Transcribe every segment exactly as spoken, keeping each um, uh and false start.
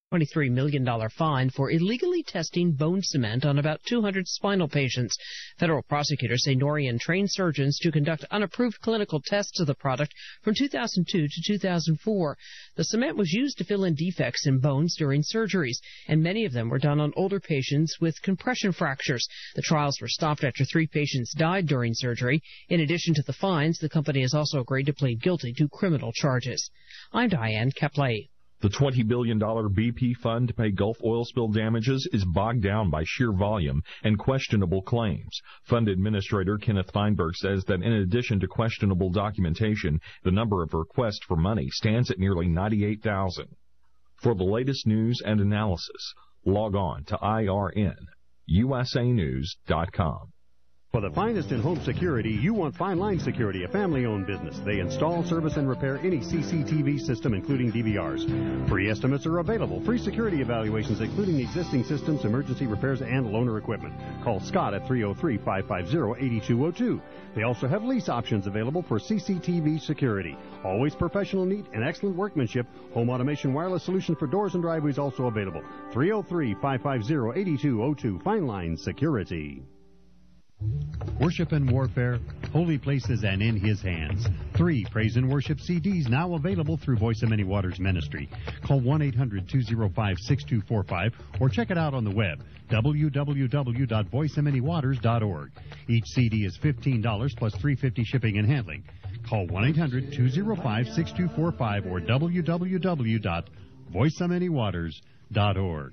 twenty-three million dollars fine for illegally testing bone cement on about two hundred spinal patients. Federal prosecutors say Norian trained surgeons to conduct unapproved clinical tests of the product from two thousand two to two thousand four. The cement was used to fill in defects in bones during surgeries, and many of them were done on older patients with compression fractures. The trials were stopped after three patients died during surgery. In addition to the fines, the company has also agreed to plead guilty to criminal charges. I'm Diane Kepley. The twenty billion dollars B P fund to pay Gulf oil spill damages is bogged down by sheer volume and questionable claims. Fund Administrator Kenneth Feinberg says that in addition to questionable documentation, the number of requests for money stands at nearly ninety-eight thousand. For the latest news and analysis, log on to I R N U S A news dot com. For the finest in home security, you want Fine Line Security, a family-owned business. They install, service, and repair any C C T V system, including D V Rs. Free estimates are available. Free security evaluations, including existing systems, emergency repairs, and loaner equipment. Call Scott at three oh three, five five zero, eight two oh two. They also have lease options available for C C T V security. Always professional, neat, and excellent workmanship. Home automation wireless solution for doors and driveways also available. three oh three, five five zero, eight two oh two. Fine Line Security. Worship and Warfare, Holy Places and In His Hands. Three Praise and Worship C Ds now available through Voice of Many Waters Ministry. Call one eight hundred, two oh five, six two four five or check it out on the web, w w w dot voice of many waters dot org. Each C D is fifteen dollars plus three dollars and fifty cents shipping and handling. Call one eight hundred, two oh five, six two four five or w w w dot voice of many waters dot org.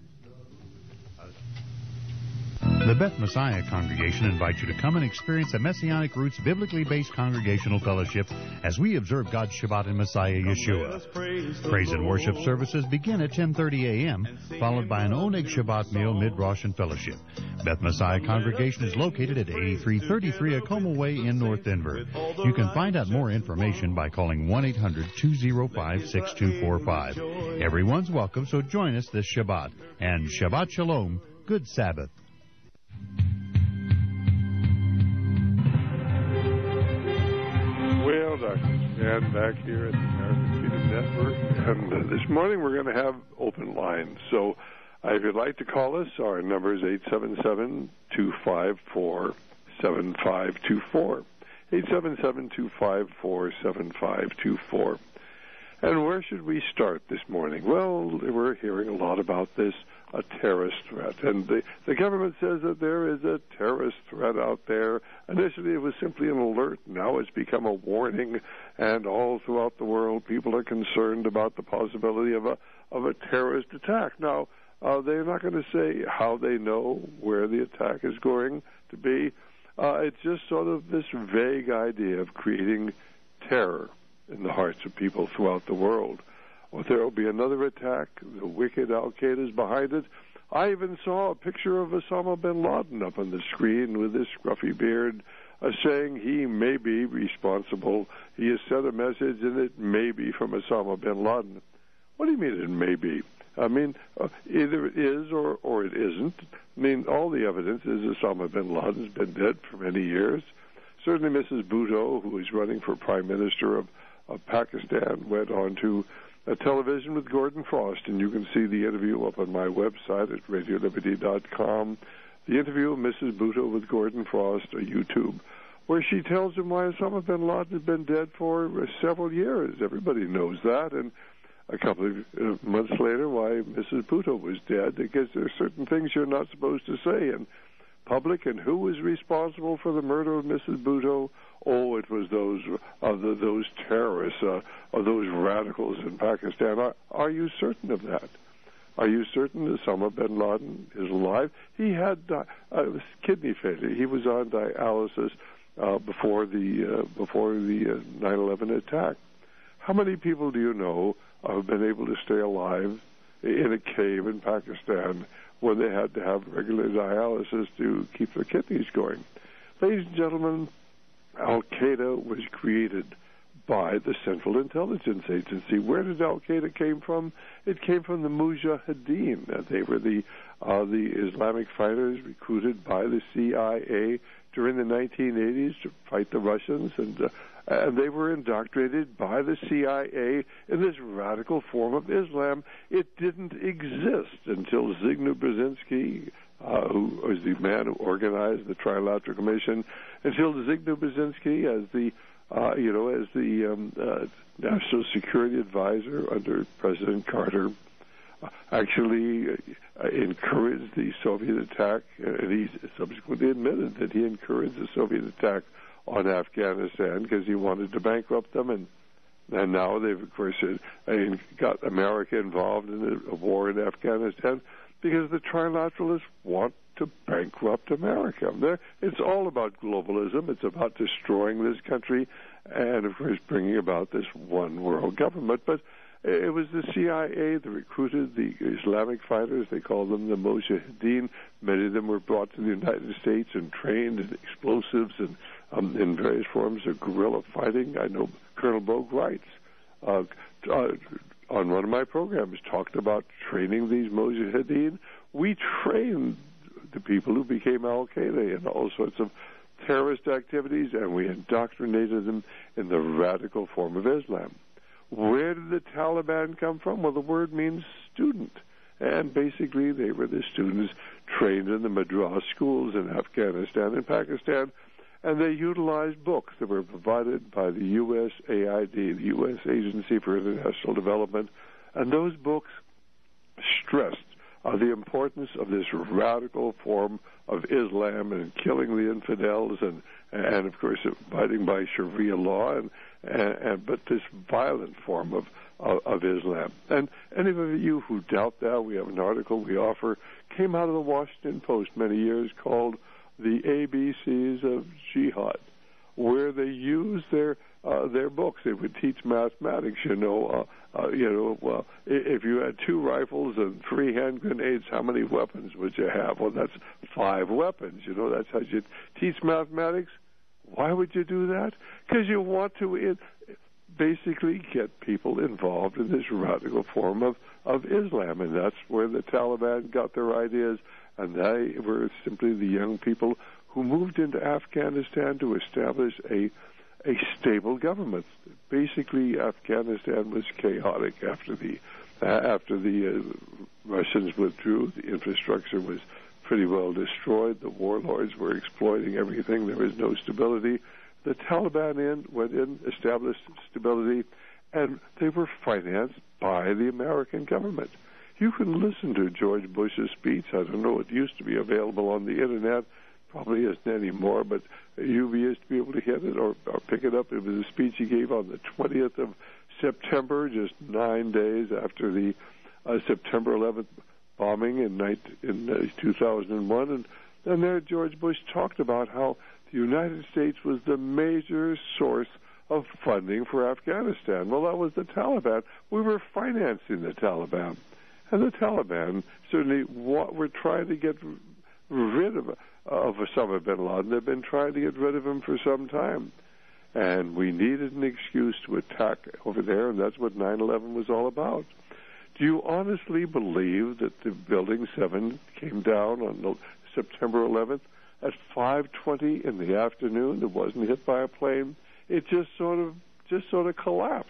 The Beth Messiah Congregation invites you to come and experience a Messianic Roots biblically based congregational fellowship as we observe God's Shabbat in Messiah Yeshua. Praise and worship services begin at ten thirty a.m., followed by an Oneg Shabbat meal mid-Rosh and fellowship. Beth Messiah Congregation is located at eighty-three thirty-three Acoma Way in North Denver. You can find out more information by calling one eight hundred, two oh five, six two four five. Everyone's welcome, so join us this Shabbat. And Shabbat Shalom, good Sabbath. Well, Doctor Stan back here at the American Freedom Network, and uh, this morning we're going to have open lines. So uh, if you'd like to call us, our number is eight seven seven, two five four, seven five two four. eight seven seven, two five four, seven five two four. And where should we start this morning? Well, we're hearing a lot about this, a terrorist threat. And the, the government says that there is a terrorist threat out there. Initially, it was simply an alert. Now it's become a warning. And all throughout the world, people are concerned about the possibility of a, of a terrorist attack. Now, uh, they're not going to say how they know where the attack is going to be. Uh, it's just sort of this vague idea of creating terror in the hearts of people throughout the world. Well, there will be another attack. The wicked Al-Qaeda is behind it. I even saw a picture of Osama bin Laden up on the screen with his scruffy beard uh, saying he may be responsible. He has sent a message, and it may be from Osama bin Laden. What do you mean it may be? I mean, uh, either it is or, or it isn't. I mean, all the evidence is Osama bin Laden's been dead for many years. Certainly Missus Bhutto, who is running for Prime Minister of, of Pakistan, went on to a television with Gordon Frost, and you can see the interview up on my website at radio liberty dot com. The interview of Missus Bhutto with Gordon Frost on YouTube, where she tells him why Osama bin Laden has been dead for several years. Everybody knows that. And a couple of uh, months later, why Missus Bhutto was dead, because there are certain things you're not supposed to say in public. And who was responsible for the murder of Missus Bhutto? Oh, it was those uh, the, those terrorists, uh, or those radicals in Pakistan. Are, are you certain of that? Are you certain Osama bin Laden is alive? He had di- uh, kidney failure. He was on dialysis uh, before the uh, before the uh, nine eleven attack. How many people do you know have been able to stay alive in a cave in Pakistan where they had to have regular dialysis to keep their kidneys going? Ladies and gentlemen, Al-Qaeda was created by the Central Intelligence Agency. Where did Al-Qaeda came from? It came from the Mujahideen. They were the uh, the Islamic fighters recruited by the C I A during the nineteen eighties to fight the Russians, and uh, and they were indoctrinated by the C I A in this radical form of Islam. It didn't exist until Zbigniew Brzezinski, uh, who was the man who organized the Trilateral Commission, until Zbigniew Brzezinski, as the uh, you know as the um, uh, National Security Advisor under President Carter, uh, actually uh, encouraged the Soviet attack, and he subsequently admitted that he encouraged the Soviet attack on Afghanistan because he wanted to bankrupt them, and and now they've of course uh, got America involved in a, a war in Afghanistan because the Trilateralists want to bankrupt America. They're, it's all about globalism. It's about destroying this country, and of course bringing about this one world government. But it was the C I A that recruited the Islamic fighters. They called them the Mujahideen. Many of them were brought to the United States and trained in explosives and um, in various forms of guerrilla fighting. I know Colonel Bogue Wright, uh, uh, on one of my programs, talked about training these Mujahideen. We trained the people who became Al-Qaeda in all sorts of terrorist activities, and we indoctrinated them in the radical form of Islam. Where did the Taliban come from? Well, the word means student. And basically, they were the students trained in the Madras schools in Afghanistan and Pakistan, and they utilized books that were provided by the U S A I D, the U S Agency for International Development, and those books stressed uh, the importance of this radical form of Islam and killing the infidels and, and of course, abiding by Sharia law, and, and, and but this violent form of, of, of Islam. And any of you who doubt that, we have an article we offer, came out of the Washington Post many years called The A B Cs of Jihad, where they use their uh, their books. They would teach mathematics, you know, uh, uh, you know, well, if you had two rifles and three hand grenades, how many weapons would you have? Well, that's five weapons, you know, that's how you teach mathematics. Why would you do that? Because you want to it, basically get people involved in this radical form of, of Islam, and that's where the Taliban got their ideas, and they were simply the young people who moved into Afghanistan to establish a a stable government. Basically, Afghanistan was chaotic after the uh, after the uh, Russians withdrew. The infrastructure was pretty well destroyed. The warlords were exploiting everything. There was no stability. The Taliban in, went in, established stability, and they were financed by the American government. You can listen to George Bush's speech. I don't know, it used to be available on the Internet. Probably isn't anymore, but you used to be able to get it or, or pick it up. It was a speech he gave on the twentieth of September, just nine days after the uh, September eleventh bombing in, nineteen, in uh, two thousand one. And, and there George Bush talked about how the United States was the major source of funding for Afghanistan. Well, that was the Taliban. We were financing the Taliban. And the Taliban certainly wa- were trying to get rid of of Osama bin Laden. They've been trying to get rid of him for some time. And we needed an excuse to attack over there, and that's what nine eleven was all about. Do you honestly believe that the Building seven came down on September eleventh at five twenty in the afternoon? It wasn't hit by a plane. It just sort of just sort of collapsed.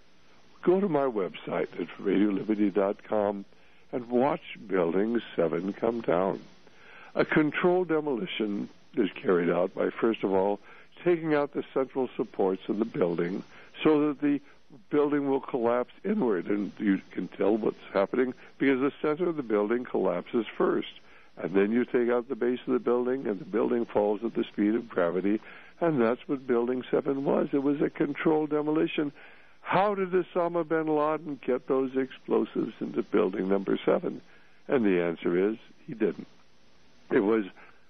Go to my website at radio liberty dot com and watch Building seven come down. A controlled demolition is carried out by, first of all, taking out the central supports of the building so that the building will collapse inward, and you can tell what's happening because the center of the building collapses first, and then you take out the base of the building, and the building falls at the speed of gravity, and that's what Building seven was. It was a controlled demolition. How did Osama bin Laden get those explosives into Building number seven? And the answer is he didn't. It was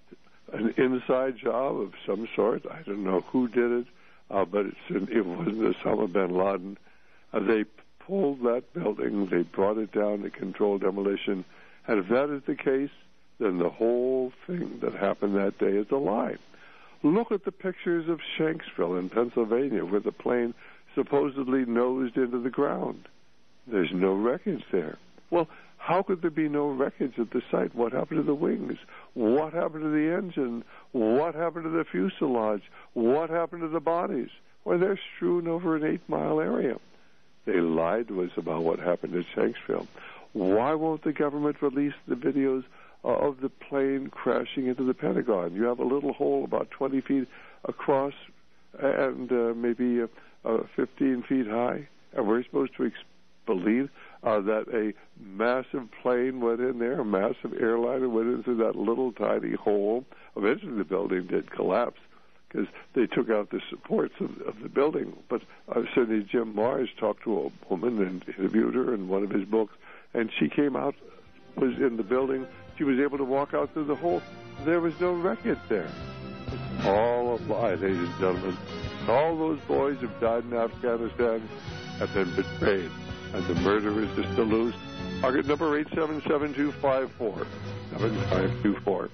an inside job of some sort. I don't know who did it, uh, but it's an, it wasn't Osama bin Laden. Uh, they pulled that building. They brought it down to controlled demolition. And if that is the case, then the whole thing that happened that day is a lie. Look at the pictures of Shanksville in Pennsylvania where the plane supposedly nosed into the ground. There's no wreckage there. Well, How could there be no wreckage at the site? What happened to the wings? What happened to the engine? What happened to the fuselage? What happened to the bodies? Well, they're strewn over an eight-mile area. They lied to us about what happened at Shanksville. Why won't the government release the videos of the plane crashing into the Pentagon? You have a little hole about twenty feet across and uh, maybe uh, uh, fifteen feet high, and we're supposed to ex- believe uh, that a massive plane went in there, a massive airliner went into that little tiny hole. Eventually the building did collapse because they took out the supports of, of the building. But uh, certainly Jim Mars talked to a woman and interviewed her in one of his books, and she came out, was in the building. She was able to walk out through the hole. There was no wreckage there. It's all a lie, ladies and gentlemen. All those boys who've died in Afghanistan have been betrayed, and the murderers are still loose. Target number eight seven seven, two five four, seven five two four.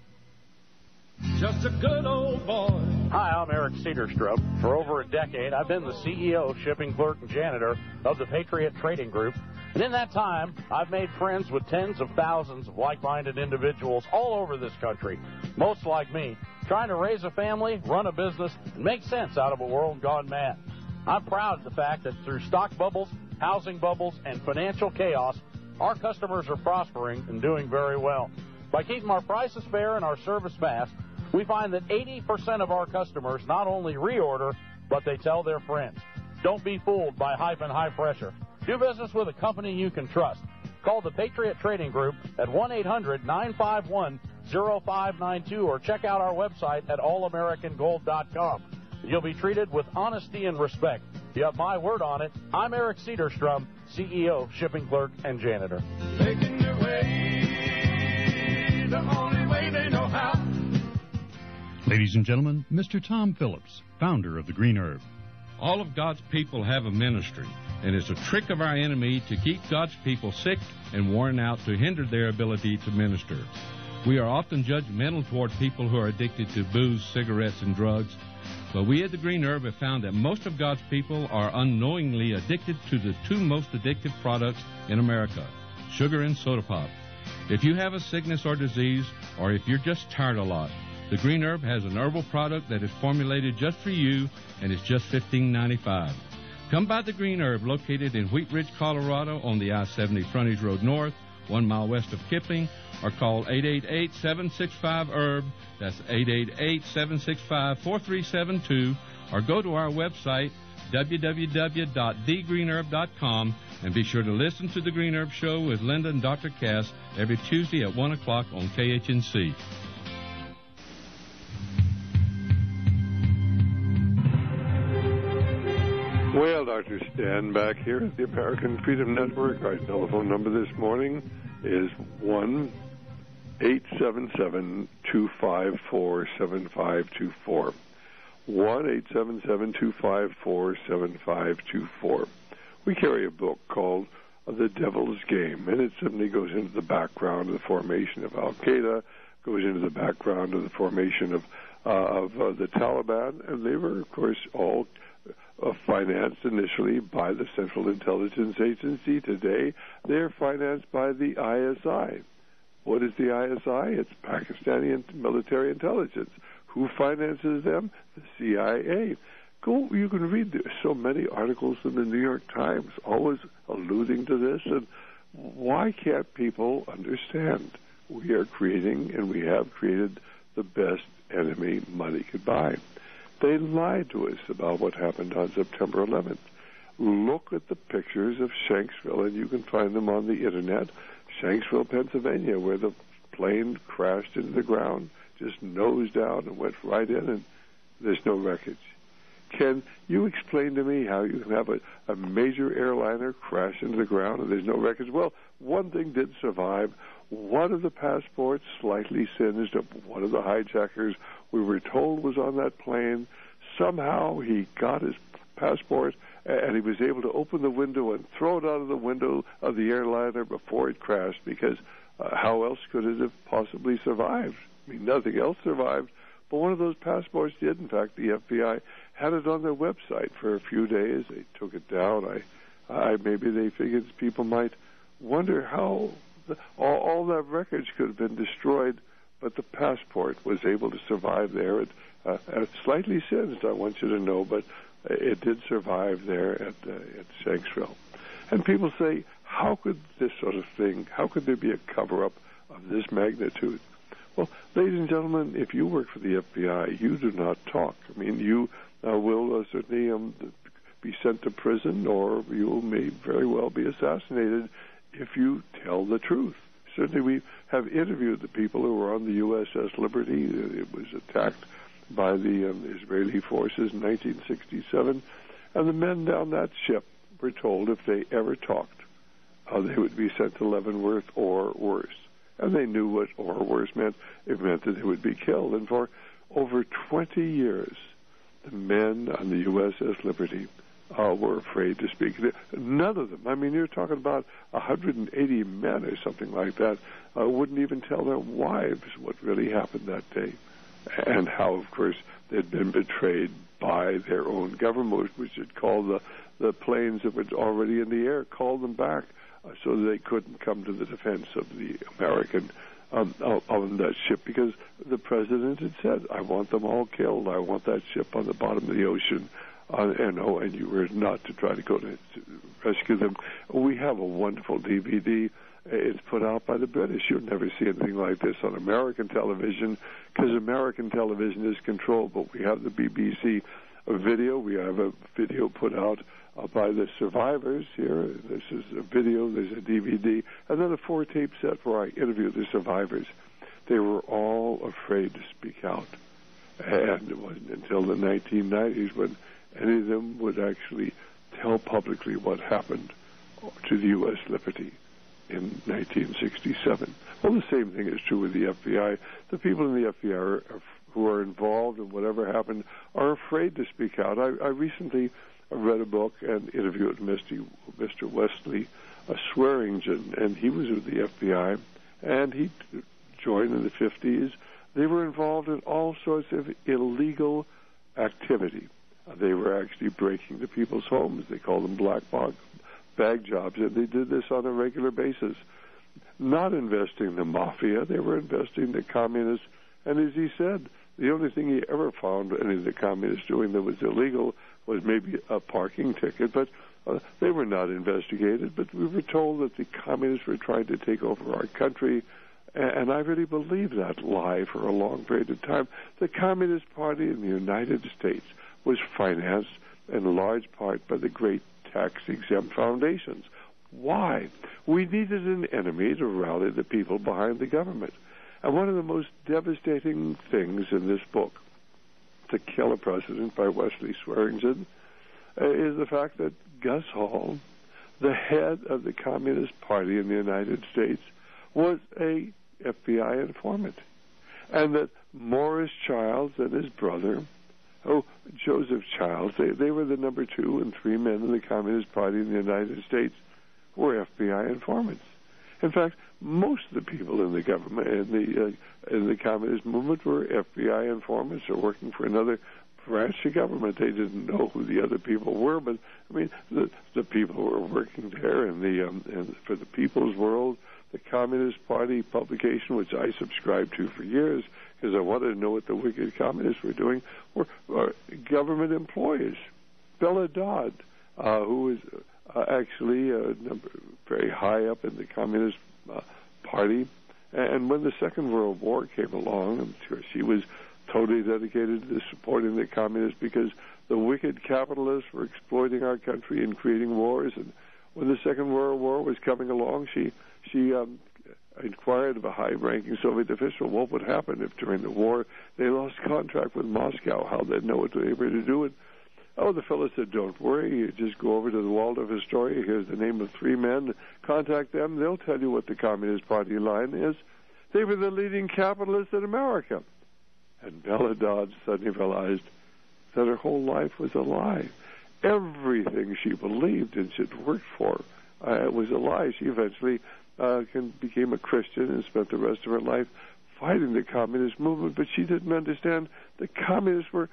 Just a good old boy. Hi, I'm Eric Cedarstrom. For over a decade, I've been the C E O, shipping clerk, and janitor of the Patriot Trading Group. And in that time, I've made friends with tens of thousands of like-minded individuals all over this country, most like me, trying to raise a family, run a business, and make sense out of a world gone mad. I'm proud of the fact that through stock bubbles, housing bubbles, and financial chaos, our customers are prospering and doing very well. By keeping our prices fair and our service fast, we find that eighty percent of our customers not only reorder, but they tell their friends. Don't be fooled by hype and high pressure. Do business with a company you can trust. Call the Patriot Trading Group at one eight hundred, nine five one, oh five nine two or check out our website at all american gold dot com. You'll be treated with honesty and respect. You have my word on it. I'm Eric Cedarstrom, C E O, shipping clerk, and janitor. Making their way the only way they know how. Ladies and gentlemen, Mister Tom Phillips, founder of the Green Herb. All of God's people have a ministry, and it's a trick of our enemy to keep God's people sick and worn out to hinder their ability to minister. We are often judgmental toward people who are addicted to booze, cigarettes, and drugs, but we at the Green Herb have found that most of God's people are unknowingly addicted to the two most addictive products in America, sugar and soda pop. If you have a sickness or disease, or if you're just tired a lot, the Green Herb has an herbal product that is formulated just for you, and it's just fifteen ninety-five. Come by the Green Herb, located in Wheat Ridge, Colorado, on the I seventy Frontage Road North, one mile west of Kipling, or call eight eight eight, seven six five, herb. That's eight eight eight, seven six five, four three seven two, or go to our website, w w w dot the green herb dot com, and be sure to listen to the Green Herb Show with Linda and Doctor Cass every Tuesday at one o'clock on K H N C. Well, Doctor Stan back here at the American Freedom Network. Our telephone number this morning is one eight seven seven, two five four, seven five two four. one eight seven seven, two five four, seven five two four. We carry a book called The Devil's Game, and it simply goes into the background of the formation of Al-Qaeda, goes into the background of the formation of, uh, of uh, the Taliban, and they were, of course, all Uh, financed initially by the Central Intelligence Agency. Today, they're financed by the I S I. What is the I S I? It's Pakistani military intelligence. Who finances them? The C I A. Go, you can read there so many articles in the New York Times always alluding to this. And why can't people understand? We are creating, and we have created, the best enemy money could buy. They lied to us about what happened on September eleventh. Look at the pictures of Shanksville, and you can find them on the Internet. Shanksville, Pennsylvania, where the plane crashed into the ground, just nosed down and went right in, and there's no wreckage. Can you explain to me how you can have a, a major airliner crash into the ground and there's no wreckage? Well, one thing did survive. One of the passports slightly singed of one of the hijackers we were told was on that plane. Somehow he got his passport and he was able to open the window and throw it out of the window of the airliner before it crashed, because uh, how else could it have possibly survived? I mean, nothing else survived, but one of those passports did. In fact, the F B I had it on their website for a few days. They took it down. I, I maybe they figured people might wonder how the, all, all that wreckage could have been destroyed, but the passport was able to survive there. It, uh, uh, slightly singed, I want you to know, but it did survive there at, uh, at Shanksville. And people say, how could this sort of thing, how could there be a cover-up of this magnitude? Well, ladies and gentlemen, if you work for the F B I, you do not talk. I mean, you uh, will uh, certainly um, be sent to prison, or you may very well be assassinated if you tell the truth. Certainly, we have interviewed the people who were on the U S S Liberty. It was attacked by the um, Israeli forces in nineteen sixty-seven, and the men down that ship were told if they ever talked, uh, they would be sent to Leavenworth or worse. And they knew what or worse meant. It meant that they would be killed. And for over twenty years, the men on the U S S Liberty uh, were afraid to speak. None of them, I mean, you're talking about one hundred eighty men or something like that, uh, wouldn't even tell their wives what really happened that day. And how, of course, they'd been betrayed by their own government, which had called the, the planes that were already in the air, called them back uh, so that they couldn't come to the defense of the American um, on that ship, because the president had said, I want them all killed. I want that ship on the bottom of the ocean. Uh, and, oh, and you were not to try to go to, to rescue them. We have a wonderful D V D. It's put out by the British. You'll never see anything like this on American television, because American television is controlled. But we have the B B C video. We have a video put out uh, by the survivors here. This is a video. There's a D V D. And then a four-tape set where I interview the survivors. They were all afraid to speak out. And it wasn't until the nineteen nineties when any of them would actually tell publicly what happened to the U S Liberty in nineteen sixty-seven. Well, the same thing is true with the F B I. The people in the F B I are, are, who are involved in whatever happened are afraid to speak out. I, I recently read a book and interviewed Mister Mister Wesley uh, Swearingen, and he was with the F B I, and he joined in the fifties. They were involved in all sorts of illegal activity. Uh, they were actually breaking into people's homes. They called them black bog. bag jobs, and they did this on a regular basis. Not investing in the mafia, they were investing in the communists, and as he said, the only thing he ever found any of the communists doing that was illegal was maybe a parking ticket, but uh, they were not investigated, but we were told that the communists were trying to take over our country, and, and I really believed that lie for a long period of time. The Communist Party in the United States was financed in large part by the great tax-exempt foundations. Why? We needed an enemy to rally the people behind the government. And one of the most devastating things in this book, To Kill a President by Wesley Swearingen, uh, is the fact that Gus Hall, the head of the Communist Party in the United States, was a F B I informant. And that Morris Childs and his brother, Oh, Joseph Childs, they, they were the number two and three men in the Communist Party in the United States, were F B I informants. In fact, most of the people in the government, in the uh, in the communist movement, were F B I informants or working for another branch of government. They didn't know who the other people were, but I mean, the the people who were working there in the um, in, for the People's World, the Communist Party publication, which I subscribed to for years, because I wanted to know what the wicked communists were doing, were, were government employees. Bella Dodd, uh, who was uh, actually uh, number, very high up in the Communist uh, Party, and when the Second World War came along, I'm sure she was totally dedicated to supporting the communists, because the wicked capitalists were exploiting our country and creating wars. And when the Second World War was coming along, she she um, inquired of a high-ranking Soviet official what would happen if during the war they lost contact with Moscow, how they'd know what they were to do. And, oh, the fellow said, don't worry, you just go over to the Waldorf Astoria, here's the name of three men, contact them, they'll tell you what the Communist Party line is. They were the leading capitalists in America. And Bella Dodd suddenly realized that her whole life was a lie. Everything she believed and she'd worked for uh, was a lie. She eventually uh, can, became a Christian and spent the rest of her life fighting the communist movement, but she didn't understand the communists were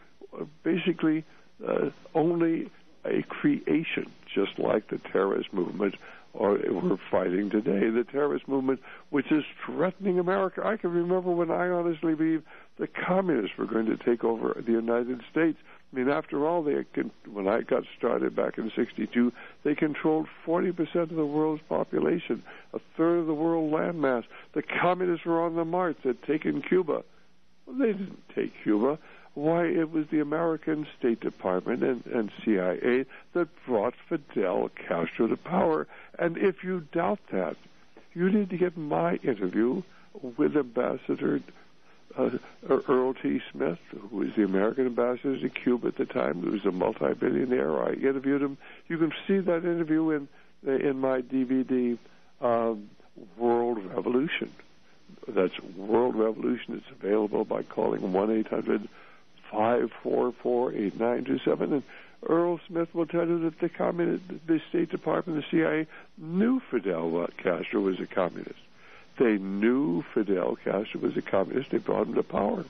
basically uh, only a creation, just like the terrorist movement or we're fighting today, the terrorist movement, which is threatening America. I can remember when I honestly believed the communists were going to take over the United States. I mean, after all, they when I got started back in sixty-two, they controlled forty percent of the world's population, a third of the world landmass. The communists were on the march. They'd taken Cuba. Well, they didn't take Cuba. Why, it was the American State Department and, and C I A that brought Fidel Castro to power. And if you doubt that, you need to get my interview with Ambassador uh, Earl T. Smith, who was the American ambassador to Cuba at the time. He was a multi-billionaire. I interviewed him. You can see that interview in in my D V D, um, World Revolution. That's World Revolution. It's available by calling one eight hundred five four four eight nine two seven. And Earl Smith will tell you that the communist, the State Department, the C I A, knew Fidel Castro was a communist. They knew Fidel Castro was a communist. They brought him to power.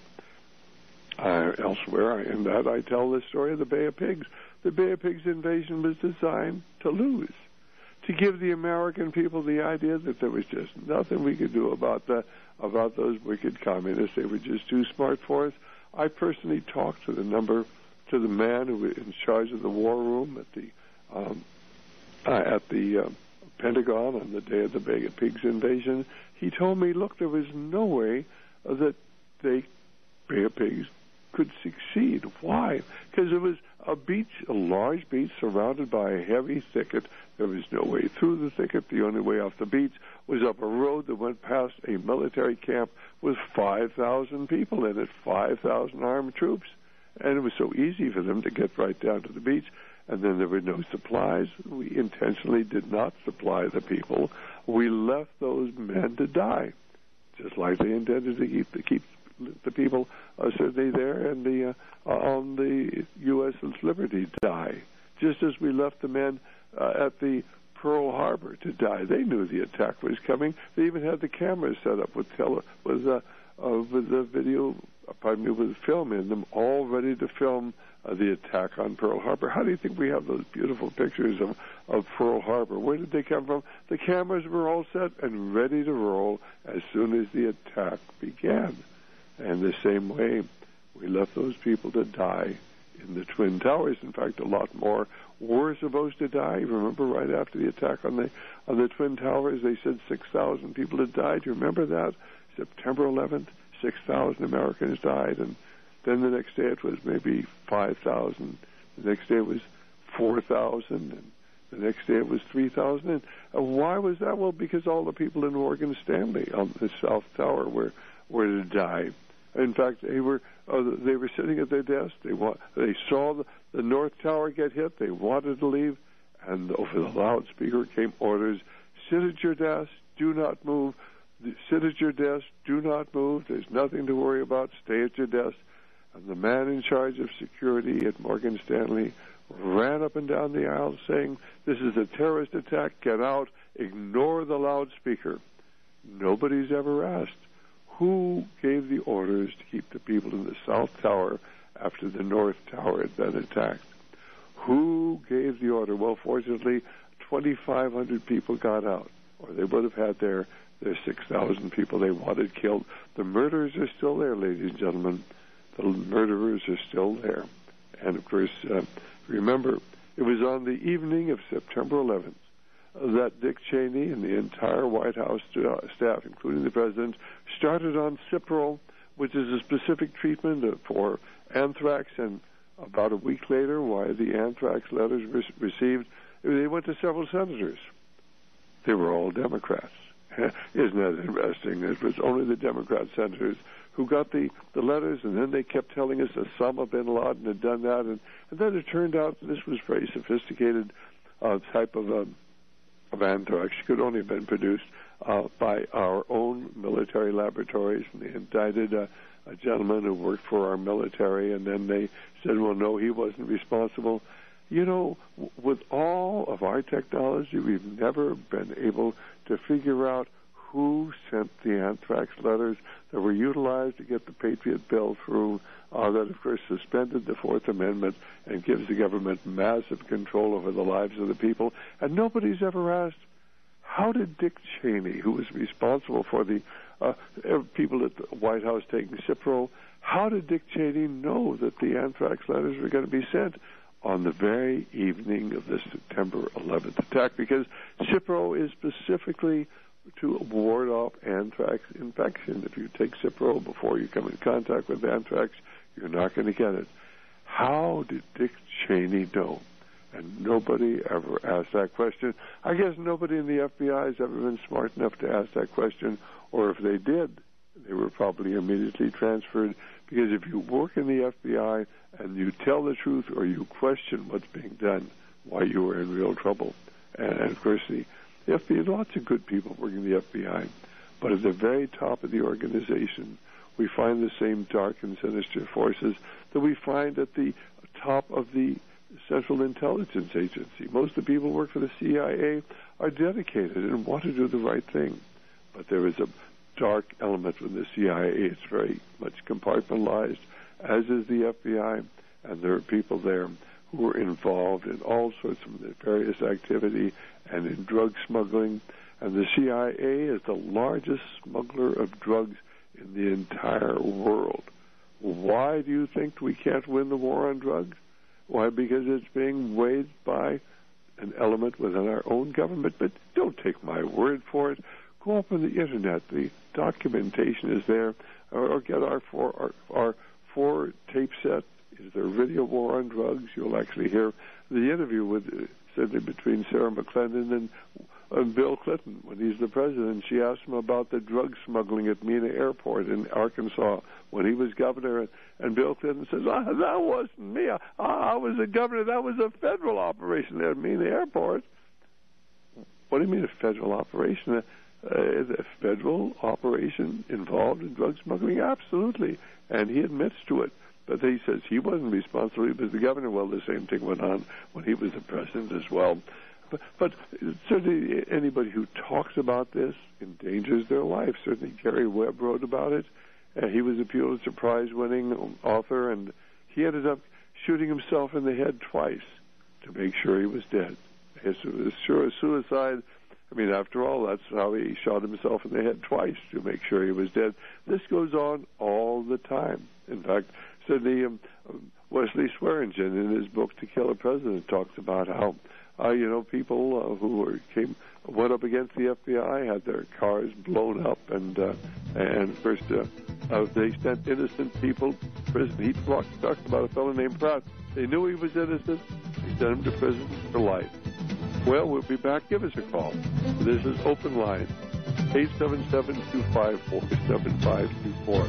Uh, elsewhere, in that, I tell the story of the Bay of Pigs. The Bay of Pigs invasion was designed to lose, to give the American people the idea that there was just nothing we could do about the about those wicked communists. They were just too smart for us. I personally talked to the number, to the man who was in charge of the war room at the um, uh, at the uh, Pentagon on the day of the Bay of Pigs invasion. He told me, look, there was no way uh, that they, Bay of Pigs, could succeed. Why? Because it was a beach, a large beach surrounded by a heavy thicket. There was no way through the thicket. The only way off the beach was up a road that went past a military camp with five thousand people in it, five thousand armed troops. And it was so easy for them to get right down to the beach. And then there were no supplies. We intentionally did not supply the people. We left those men to die, just like they intended to keep to keep the people uh, certainly there and the uh, on the U S S Liberty die, just as we left the men uh, at the Pearl Harbor to die. They knew the attack was coming. They even had the cameras set up with tele with uh, uh, with the video, pardon me, with film in them, all ready to film uh, the attack on Pearl Harbor. How do you think we have those beautiful pictures of of Pearl Harbor? Where did they come from? The cameras were all set and ready to roll as soon as the attack began. And the same way, we left those people to die in the Twin Towers. In fact, a lot more were supposed to die. Remember, right after the attack on the on the Twin Towers, they said six thousand people had died. You remember that? September eleventh, six thousand Americans died. And then the next day it was maybe five thousand. The next day it was four thousand. And the next day it was three thousand. And why was that? Well, because all the people in Morgan Stanley on the South Tower were, were to die. In fact, they were uh, they were sitting at their desk. They wa- they saw the, the North Tower get hit. They wanted to leave, and over the loudspeaker came orders: sit at your desk, do not move. Sit at your desk, do not move. There's nothing to worry about. Stay at your desk. And the man in charge of security at Morgan Stanley ran up and down the aisle saying, "This is a terrorist attack. Get out. Ignore the loudspeaker." Nobody's ever asked, who gave the orders to keep the people in the South Tower after the North Tower had been attacked? Who gave the order? Well, fortunately, twenty-five hundred people got out, or they would have had their, their six thousand people they wanted killed. The murderers are still there, ladies and gentlemen. The murderers are still there. And, of course, uh, remember, it was on the evening of September eleventh that Dick Cheney and the entire White House staff, including the president, started on Cipro, which is a specific treatment for anthrax. And about a week later, why the anthrax letters were received, they went to several senators. They were all Democrats. Isn't that interesting? It was only the Democrat senators who got the, the letters, and then they kept telling us Osama bin Laden had done that. And, and then it turned out that this was very sophisticated uh, type of um, of anthrax could only have been produced uh, by our own military laboratories. And they indicted a, a gentleman who worked for our military, and then they said, well, no, he wasn't responsible. You know, w- with all of our technology, we've never been able to figure out who sent the anthrax letters that were utilized to get the Patriot Bill through, uh, that, of course, suspended the Fourth Amendment and gives the government massive control over the lives of the people. And nobody's ever asked, how did Dick Cheney, who was responsible for the uh, people at the White House taking Cipro, how did Dick Cheney know that the anthrax letters were going to be sent on the very evening of the September eleventh attack? Because Cipro is specifically to ward off anthrax infection. If you take Cipro before you come in contact with anthrax, you're not going to get it. How did Dick Cheney know? And nobody ever asked that question. I guess nobody in the F B I has ever been smart enough to ask that question, or if they did, they were probably immediately transferred, because if you work in the F B I and you tell the truth or you question what's being done, why, you are in real trouble. And, and of course, the, the F B I, lots of good people working in the F B I, but at the very top of the organization, we find the same dark and sinister forces that we find at the top of the Central Intelligence Agency. Most of the people who work for the C I A are dedicated and want to do the right thing. But there is a dark element with the C I A. It's very much compartmentalized, as is the F B I, and there are people there who are involved in all sorts of nefarious activity and in drug smuggling. And the C I A is the largest smuggler of drugs in the entire world. Why do you think we can't win the war on drugs? Why? Because it's being waged by an element within our own government. But don't take my word for it. Go up on the Internet. The documentation is there. Or, or get our four, our, our four tape set. Is there a video war on drugs? You'll actually hear the interview with uh, said between Sarah McClendon and, and Bill Clinton when he's the president. She asked him about the drug smuggling at Mena Airport in Arkansas when he was governor, and, and Bill Clinton says, oh, that wasn't me. I, I was the governor. That was a federal operation there at Mena Airport. What do you mean a federal operation? Uh, is a federal operation involved in drug smuggling? Absolutely. And he admits to it. But he says he wasn't responsible. He was the governor. Well, the same thing went on when he was the president as well. But, but certainly anybody who talks about this endangers their life. Certainly Gary Webb wrote about it. Uh, he was a Pulitzer Prize-winning author, and he ended up shooting himself in the head twice to make sure he was dead. It was sure a suicide. I mean, after all, that's how he shot himself in the head twice, to make sure he was dead. This goes on all the time. In fact, certainly um, Wesley Swearingen, in his book To Kill a President, talks about how, uh, you know, people uh, who were, came went up against the F B I, had their cars blown up, and uh, and first uh, uh, they sent innocent people to prison. He talked, talked about a fellow named Pratt. They knew he was innocent. They sent him to prison for life. Well, we'll be back. Give us a call. This is Open Line, eight seven seven, two five four, seven five two four.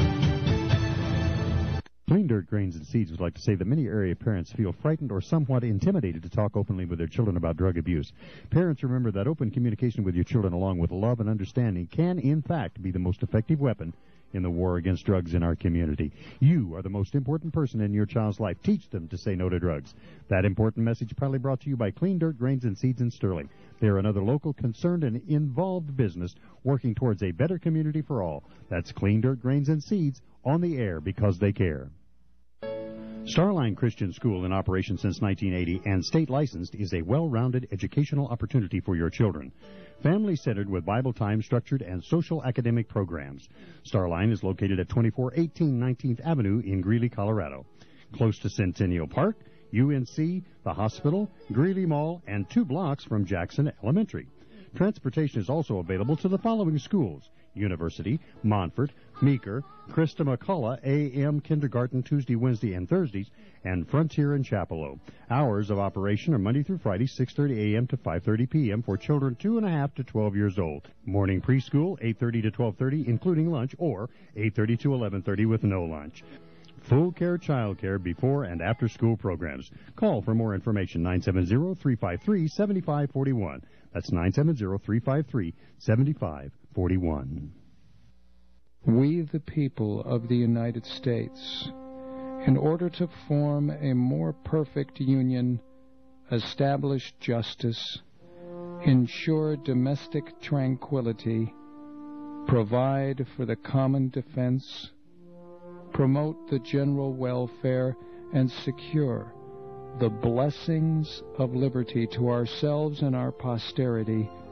Clean Dirt Grains and Seeds would like to say that many area parents feel frightened or somewhat intimidated to talk openly with their children about drug abuse. Parents, remember that open communication with your children, along with love and understanding, can, in fact, be the most effective weapon in the war against drugs in our community. You are the most important person in your child's life. Teach them to say no to drugs. That important message proudly brought to you by Clean Dirt Grains and Seeds in Sterling. They are another local, concerned, and involved business working towards a better community for all. That's Clean Dirt Grains and Seeds, on the air because they care. Starline Christian School, in operation since nineteen eighty and state licensed, is a well-rounded educational opportunity for your children. Family-centered with Bible time, structured, and social academic programs. Starline is located at twenty-four eighteen nineteenth Avenue in Greeley, Colorado. Close to Centennial Park, U N C, the hospital, Greeley Mall, and two blocks from Jackson Elementary. Transportation is also available to the following schools: University, Montfort, Meeker, Christa McCullough A M Kindergarten Tuesday, Wednesday, and Thursdays, and Frontier and Chapello. Hours of operation are Monday through Friday, six thirty a.m. to five thirty p.m. for children two and a half to twelve years old. Morning preschool, eight thirty to twelve thirty, including lunch, or eight thirty to eleven thirty with no lunch. Full care child care before and after school programs. Call for more information, nine seven zero, three five three, seven five four one. That's nine seven zero, three five three, seven five four one. We, the people of the United States, in order to form a more perfect union, establish justice, ensure domestic tranquility, provide for the common defense, promote the general welfare, and secure the blessings of liberty to ourselves and our posterity,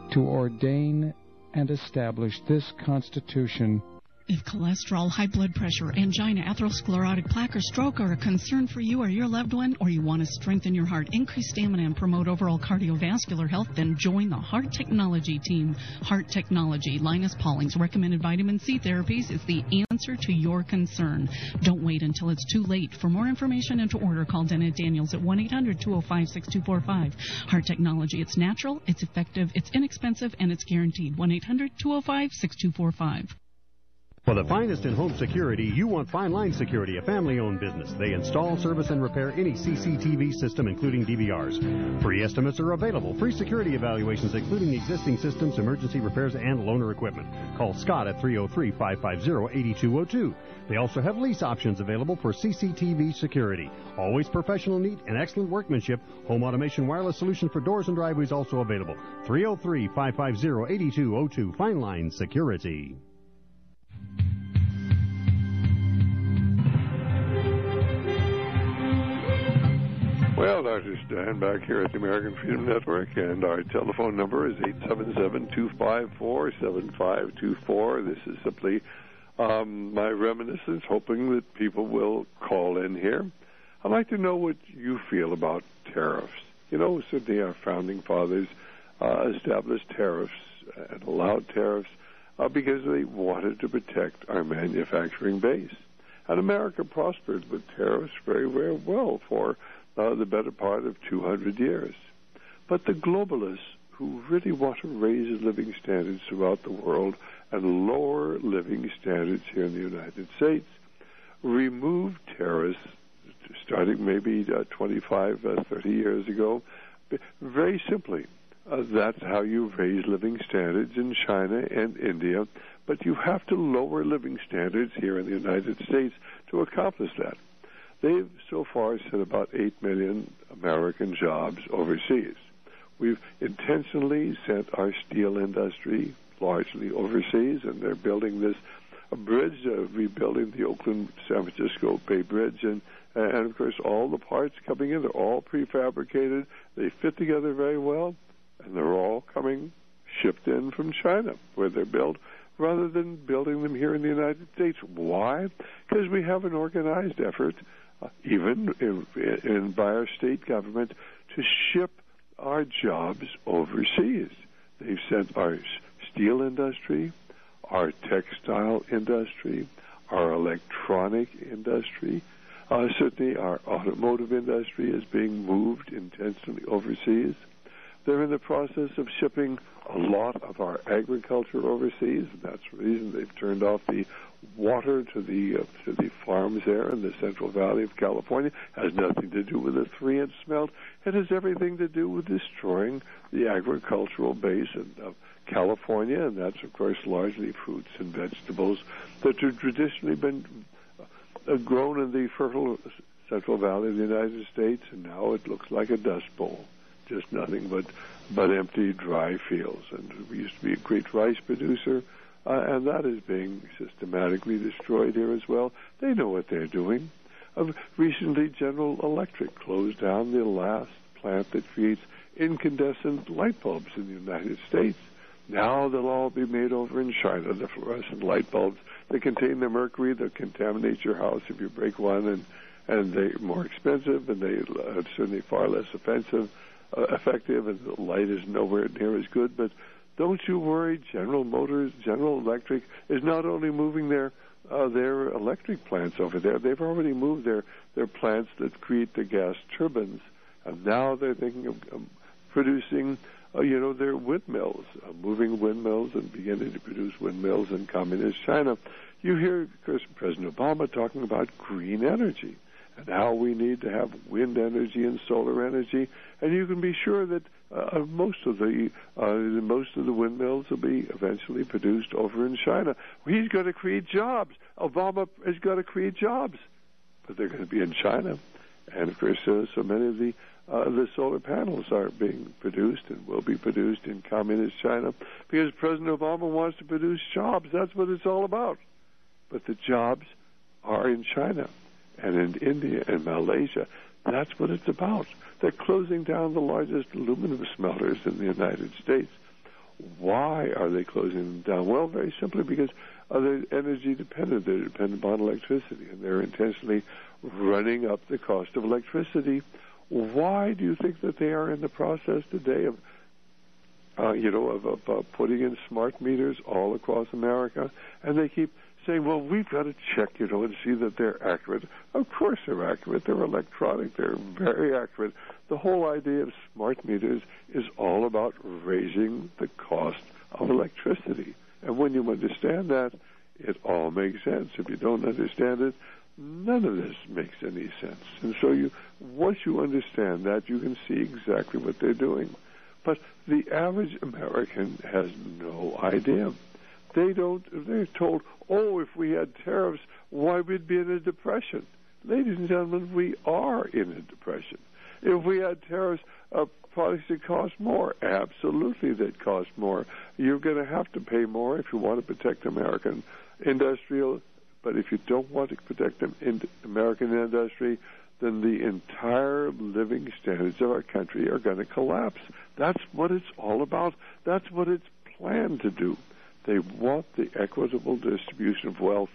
to ordain and establish this Constitution. If cholesterol, high blood pressure, angina, atherosclerotic plaque, or stroke are a concern for you or your loved one, or you want to strengthen your heart, increase stamina, and promote overall cardiovascular health, then join the Heart Technology team. Heart Technology, Linus Pauling's recommended vitamin C therapies, is the answer to your concern. Don't wait until it's too late. For more information and to order, call Dennett Daniels at one eight hundred two oh five six two four five. Heart Technology, it's natural, it's effective, it's inexpensive, and it's guaranteed. one eight hundred two oh five six two four five. For the finest in home security, you want Fine Line Security, a family-owned business. They install, service, and repair any C C T V system, including D V Rs. Free estimates are available. Free security evaluations, including existing systems, emergency repairs, and loaner equipment. Call Scott at three oh three, five five zero, eight two oh two. They also have lease options available for C C T V security. Always professional, neat, and excellent workmanship. Home automation wireless solution for doors and driveways also available. three oh three, five five zero, eight two oh two. Fine Line Security. Well, Doctor Stan back here at the American Freedom Network, and our telephone number is eight seven seven, two five four, seven five two four. This is simply um, my reminiscence, hoping that people will call in here. I'd like to know what you feel about tariffs. You know, certainly our founding fathers uh, established tariffs and allowed tariffs uh, because they wanted to protect our manufacturing base. And America prospered with tariffs very, very well for Uh, the better part of two hundred years. But the globalists who really want to raise living standards throughout the world and lower living standards here in the United States removed tariffs starting maybe uh, twenty-five, uh, thirty years ago. Very simply, uh, that's how you raise living standards in China and India, but you have to lower living standards here in the United States to accomplish that. They've so far sent about eight million American jobs overseas. We've intentionally sent our steel industry largely overseas, and they're building this a bridge, uh, rebuilding the Oakland-San Francisco Bay Bridge, and, and, of course, all the parts coming in, they're all prefabricated. They fit together very well, and they're all coming shipped in from China, where they're built, rather than building them here in the United States. Why? Because we have an organized effort, Uh, even in, in by our state government, to ship our jobs overseas. They've sent our steel industry, our textile industry, our electronic industry, uh, certainly our automotive industry is being moved intentionally overseas. They're in the process of shipping a lot of our agriculture overseas, and that's the reason they've turned off the water to the uh, to the farms there in the Central Valley of California. It has nothing to do with the three-inch smelt. It has everything to do with destroying the agricultural base of, of California, and that's, of course, largely fruits and vegetables that have traditionally been uh, grown in the fertile Central Valley of the United States, and now it looks like a dust bowl. Just nothing but, but empty, dry fields. And we used to be a great rice producer, uh, and that is being systematically destroyed here as well. They know what they're doing. Uh, recently, General Electric closed down the last plant that creates incandescent light bulbs in the United States. Now they'll all be made over in China, the fluorescent light bulbs. They contain the mercury that contaminates your house if you break one, and, and they're more expensive, and they are certainly far less offensive. Uh, effective, and the light is nowhere near as good. But don't you worry, General Motors, General Electric is not only moving their uh, their electric plants over there, they've already moved their, their plants that create the gas turbines, and now they're thinking of um, producing, uh, you know, their windmills, uh, moving windmills and beginning to produce windmills in communist China. You hear, of course, President Obama talking about green energy and how we need to have wind energy and solar energy, and you can be sure that uh, most of the uh, most of the windmills will be eventually produced over in China. He's going to create jobs. Obama has got to create jobs, but they're going to be in China, and of course, uh, so many of the uh, the solar panels are being produced and will be produced in communist China because President Obama wants to produce jobs. That's what it's all about. But the jobs are in China and in India and Malaysia. That's what it's about. They're closing down the largest aluminum smelters in the United States. Why are they closing them down? Well, very simply because uh, they're energy dependent. They're dependent upon electricity, and they're intentionally running up the cost of electricity. Why do you think that they are in the process today of, uh, you know, of, of uh, putting in smart meters all across America? And they keep saying, well, we've got to check, you know, and see that they're accurate. Of course they're accurate. They're electronic. They're very accurate. The whole idea of smart meters is all about raising the cost of electricity. And when you understand that, it all makes sense. If you don't understand it, none of this makes any sense. And so you, once you understand that, you can see exactly what they're doing. But the average American has no idea. They don't, they're told, oh, if we had tariffs, why we'd be in a depression. Ladies and gentlemen, we are in a depression. If we had tariffs, uh, products that cost more, absolutely they'd cost more. You're going to have to pay more if you want to protect American industrial, but if you don't want to protect them in American industry, then the entire living standards of our country are going to collapse. That's what it's all about. That's what it's planned to do. They want the equitable distribution of wealth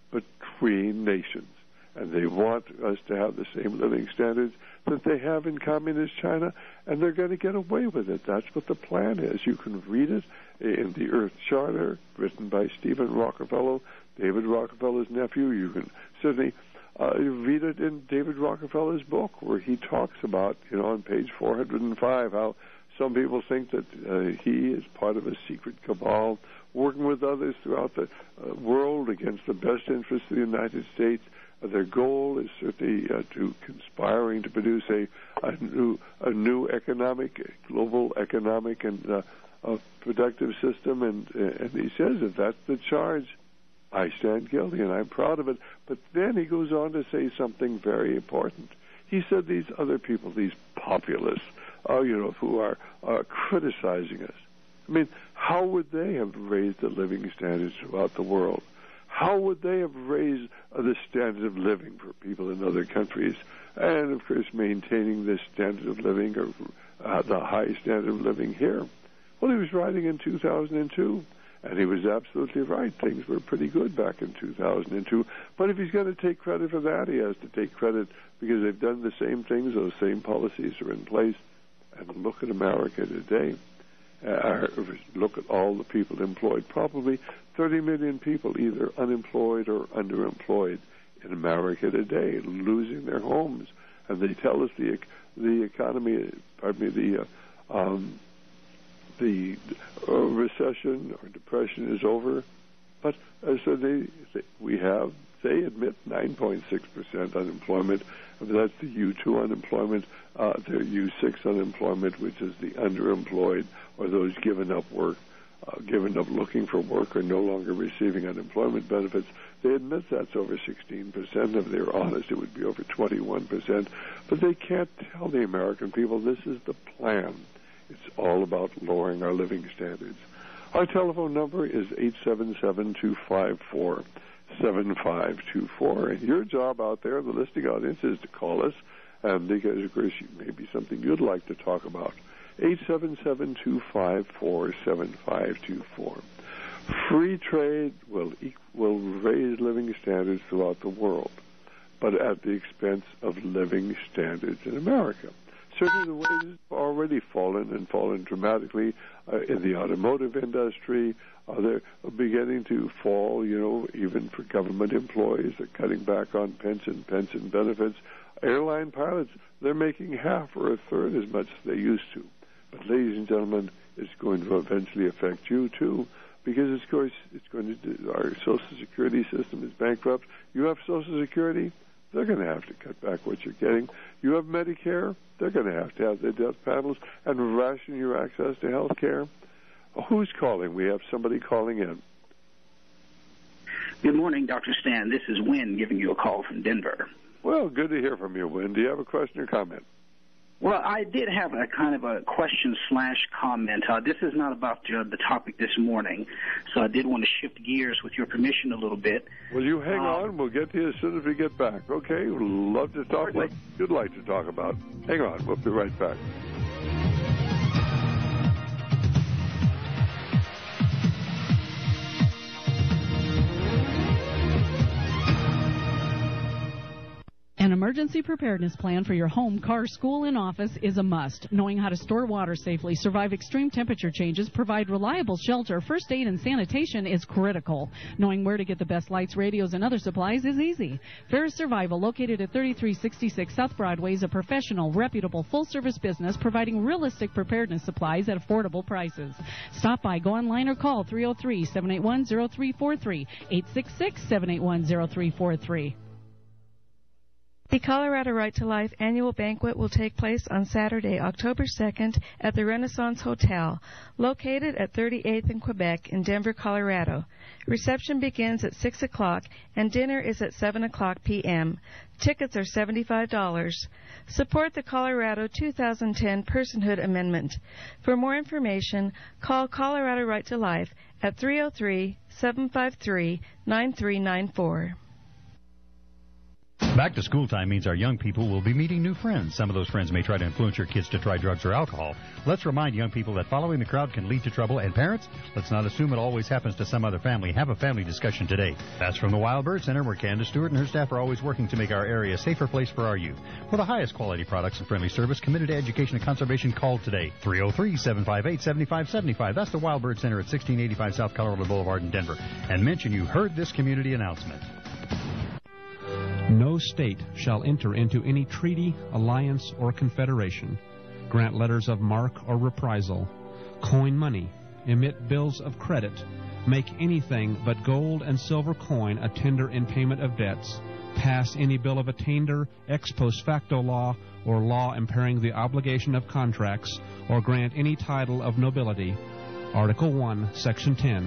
between nations, and they want us to have the same living standards that they have in communist China, and they're going to get away with it. That's what the plan is. You can read it in the Earth Charter, written by Stephen Rockefeller, David Rockefeller's nephew. You can certainly uh, read it in David Rockefeller's book, where he talks about, you know, on page four hundred five, how some people think that uh, he is part of a secret cabal working with others throughout the uh, world against the best interests of the United States. Uh, their goal is certainly uh, to conspiring to produce a, a new a new economic, global economic and uh, uh, productive system. And, uh, and he says, if that's the charge, I stand guilty, and I'm proud of it. But then he goes on to say something very important. He said these other people, these populists, uh, you know, who are uh, criticizing us, I mean, how would they have raised the living standards throughout the world? How would they have raised uh, the standard of living for people in other countries? And, of course, maintaining the standard of living, or uh, the high standard of living here. Well, he was writing in two thousand two, and he was absolutely right. Things were pretty good back in two thousand two. But if he's going to take credit for that, he has to take credit because they've done the same things. Those same policies are in place. And look at America today. Uh, look at all the people employed. Probably thirty million people either unemployed or underemployed in America today, losing their homes. And they tell us the the economy, pardon me, the uh, um, the uh, recession or depression is over. But uh, so they, they we have they admit nine point six percent unemployment. That's the U two unemployment, uh, the U six unemployment, which is the underemployed or those given up work, uh, given up looking for work or no longer receiving unemployment benefits. They admit that's over sixteen percent. If they were honest, it would be over twenty-one percent. But they can't tell the American people this is the plan. It's all about lowering our living standards. Our telephone number is eight seven seven, two five four, seven five two four. And your job out there in the listening audience is to call us, um, because, of course, it may be something you'd like to talk about. eight seven seven, two five four, seven five two four. Free trade will will raise living standards throughout the world, but at the expense of living standards in America. Certainly the wages have already fallen and fallen dramatically uh, in the automotive industry. Uh, they're beginning to fall, you know, even for government employees. They're cutting back on pension, pension benefits. Airline pilots, they're making half or a third as much as they used to. But, ladies and gentlemen, it's going to eventually affect you, too, because, of course, it's going to do, our Social Security system is bankrupt. You have Social Security, they're going to have to cut back what you're getting. You have Medicare, they're going to have to have their death panels and ration your access to health care. Who's calling? We have somebody calling in. Good morning, Doctor Stan. This is Wynn giving you a call from Denver. Well, good to hear from you, Wynn. Do you have a question or comment? Well, I did have a kind of a question slash comment. Uh, this is not about uh, the topic this morning, so I did want to shift gears with your permission a little bit. Well, you hang um, on. We'll get to you as soon as we get back. Okay? We'd love to talk what you'd like to talk about. Hang on. We'll be right back. emergency preparedness plan for your home, car, school, and office is a must. Knowing how to store water safely, survive extreme temperature changes, provide reliable shelter, first aid, and sanitation is critical. Knowing where to get the best lights, radios, and other supplies is easy. Ferris Survival, located at thirty-three sixty-six South Broadway, is a professional, reputable, full-service business providing realistic preparedness supplies at affordable prices. Stop by, go online, or call three oh three, seven eight one, oh three four three, eight six six, seven eight one, oh three four three. The Colorado Right to Life annual banquet will take place on Saturday, October second at the Renaissance Hotel, located at thirty-eighth and Quebec in Denver, Colorado. Reception begins at six o'clock and dinner is at seven o'clock p.m. Tickets are seventy-five dollars. Support the Colorado two thousand ten Personhood Amendment. For more information, call Colorado Right to Life at three oh three, seven five three, nine three nine four. Back to school time means our young people will be meeting new friends. Some of those friends may try to influence your kids to try drugs or alcohol. Let's remind young people that following the crowd can lead to trouble. And parents, let's not assume it always happens to some other family. Have a family discussion today. That's from the Wild Bird Center, where Candace Stewart and her staff are always working to make our area a safer place for our youth. For the highest quality products and friendly service committed to education and conservation, call today. three oh three, seven five eight, seven five seven five. That's the Wild Bird Center at sixteen eighty-five South Colorado Boulevard in Denver. And mention you heard this community announcement. No state shall enter into any treaty, alliance, or confederation, grant letters of marque or reprisal, coin money, emit bills of credit, make anything but gold and silver coin a tender in payment of debts, pass any bill of attainder, ex post facto law, or law impairing the obligation of contracts, or grant any title of nobility. Article one, Section ten.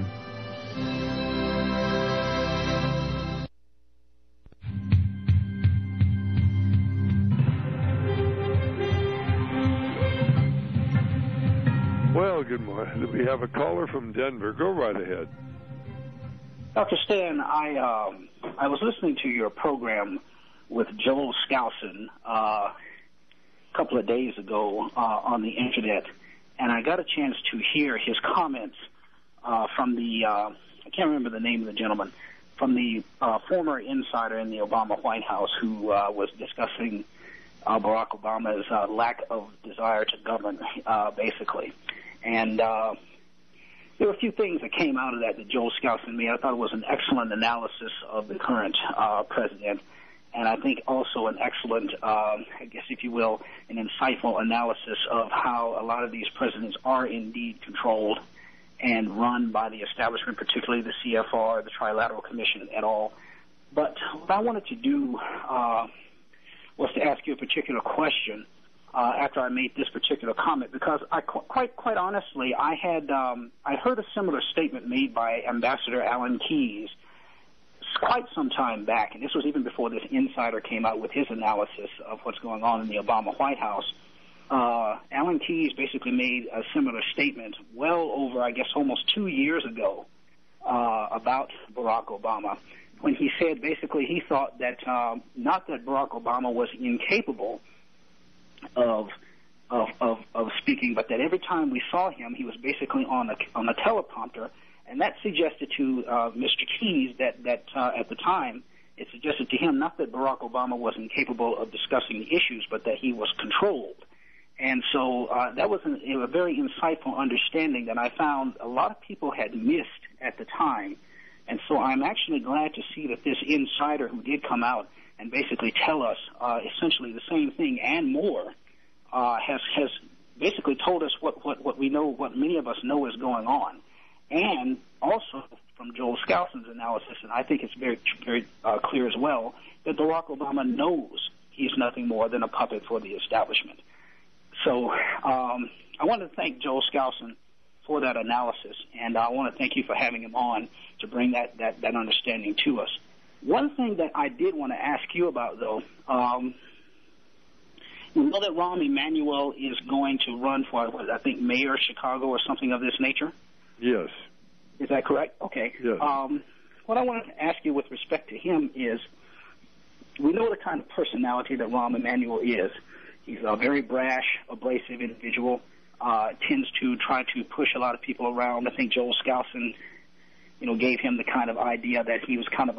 Well, good morning. We have a caller from Denver. Go right ahead. Doctor Stan, I um, I was listening to your program with Joel Skousen uh, a couple of days ago uh, on the Internet, and I got a chance to hear his comments uh, from the, uh, I can't remember the name of the gentleman, from the uh, former insider in the Obama White House who uh, was discussing uh, Barack Obama's uh, lack of desire to govern, uh, basically. And uh, there were a few things that came out of that that Joel Skousen made. I thought it was an excellent analysis of the current uh, president, and I think also an excellent, uh, I guess if you will, an insightful analysis of how a lot of these presidents are indeed controlled and run by the establishment, particularly the C F R, the Trilateral Commission, et al. But what I wanted to do uh, was to ask you a particular question uh, after I made this particular comment, because I qu- quite quite honestly, I had um, I heard a similar statement made by Ambassador Alan Keyes quite some time back, and this was even before this insider came out with his analysis of what's going on in the Obama White House. Uh, Alan Keyes basically made a similar statement well over, I guess, almost two years ago uh, about Barack Obama, when he said basically he thought that uh, not that Barack Obama was incapable of, of of of speaking, but that every time we saw him, he was basically on a on a teleprompter, and that suggested to uh, Mister Keyes that that uh, at the time it suggested to him not that Barack Obama was incapable of discussing the issues, but that he was controlled. And so uh, that was an, a very insightful understanding that I found a lot of people had missed at the time. And so I'm actually glad to see that this insider who did come out and basically tell us uh, essentially the same thing and more uh, has has basically told us what, what, what we know, what many of us know is going on. And also from Joel Skousen's analysis, and I think it's very, very uh, clear as well, that Barack Obama knows he's nothing more than a puppet for the establishment. So um, I want to thank Joel Skousen for that analysis, and I want to thank you for having him on to bring that, that, that understanding to us. One thing that I did want to ask you about, though, um, we know that Rahm Emanuel is going to run for, what, I think, mayor of Chicago or something of this nature? Yes. Is that correct? Okay. Yes. Um, what I wanted to ask you with respect to him is, we know the kind of personality that Rahm Emanuel is. He's a very brash, abrasive individual, uh, tends to try to push a lot of people around. I think Joel Skousen, you know, gave him the kind of idea that he was kind of a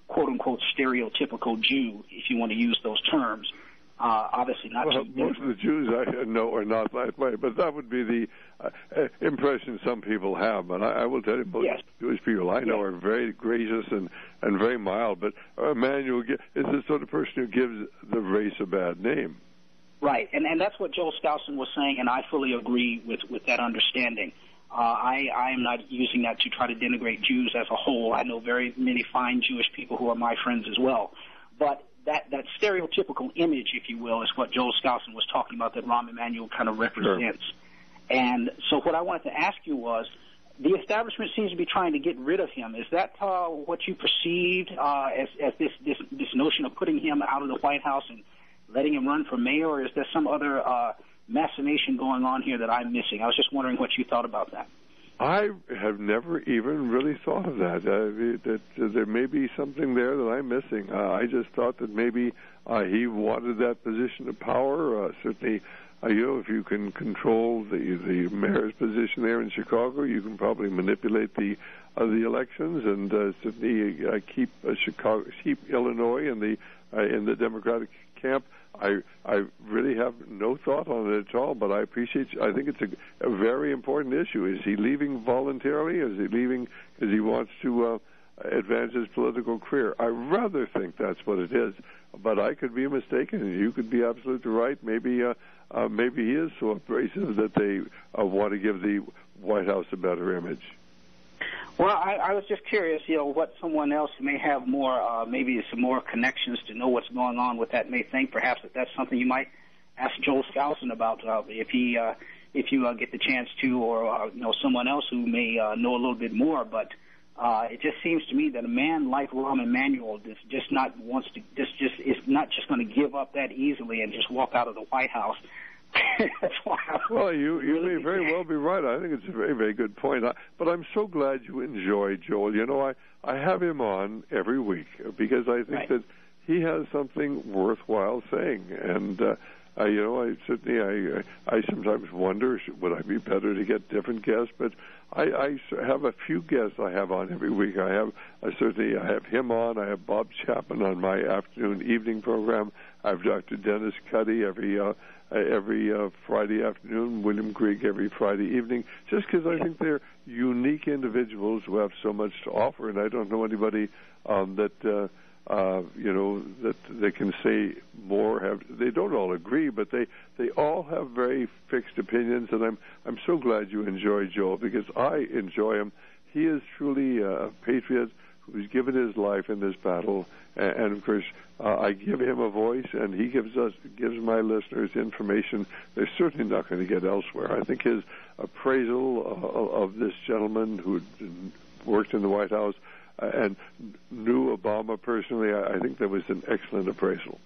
quote-unquote stereotypical Jew, if you want to use those terms. Uh, obviously not well, too most of the Jews I know are not that way, but that would be the uh, impression some people have. But I, I will tell you, most yes. Jewish people I know yes. are very gracious and, and very mild. But uh, Emanuel is the sort of person who gives the race a bad name. Right, and and that's what Joel Skousen was saying, and I fully agree with, with that understanding. Uh, I, I am not using that to try to denigrate Jews as a whole. I know very many fine Jewish people who are my friends as well. But that, that stereotypical image, if you will, is what Joel Skousen was talking about that Rahm Emanuel kind of represents. Sure. And so what I wanted to ask you was, the establishment seems to be trying to get rid of him. Is that uh, what you perceived uh, as, as this, this, this notion of putting him out of the White House and letting him run for mayor, or is there some other uh, machination going on here that I'm missing? I was just wondering what you thought about that. I have never even really thought of that. Uh, that uh, there may be something there that I'm missing. Uh, I just thought that maybe uh, he wanted that position of power. Uh, certainly, uh, you know, if you can control the the mayor's position there in Chicago, you can probably manipulate the uh, the elections and uh, certainly uh, keep uh, Chicago, keep Illinois in the uh, in the Democratic camp. I I really have no thought on it at all, but I appreciate. I think it's a, a very important issue. Is he leaving voluntarily? Is he leaving because he wants to uh, advance his political career? I rather think that's what it is, but I could be mistaken, and you could be absolutely right. Maybe uh, uh, maybe he is so abrasive that they uh, want to give the White House a better image. Well, I, I was just curious, you know, what someone else may have more, uh, maybe some more connections to know what's going on with that may think. Perhaps that that's something you might ask Joel Skousen about uh, if he, uh, if you uh, get the chance to, or uh, you know, someone else who may uh, know a little bit more. But uh, it just seems to me that a man like Rahm Emanuel is just not wants to, just just is not just going to give up that easily and just walk out of the White House. That's why well, you you may very well be right. I think it's a very, very good point. I, but I'm so glad you enjoy Joel. You know, I, I have him on every week because I think right. that he has something worthwhile saying. And, uh, I, you know, I certainly, I, I sometimes wonder, would I be better to get different guests? But I, I have a few guests I have on every week. I have, I certainly, I have him on. I have Bob Chapman on my afternoon evening program. I have Doctor Dennis Cuddy every, uh, Uh, every uh, Friday afternoon, William Grieg every Friday evening, just because I think they're unique individuals who have so much to offer, and I don't know anybody um, that, uh, uh, you know, that they can say more. Have They don't all agree, but they, they all have very fixed opinions, and I'm, I'm so glad you enjoy Joel, because I enjoy him. He is truly a patriot who's given his life in this battle, and, and of course, uh, I give him a voice, and he gives us, gives my listeners information they're certainly not going to get elsewhere. I think his appraisal uh, of this gentleman who worked in the White House uh, and knew Obama personally, I, I think that was an excellent appraisal.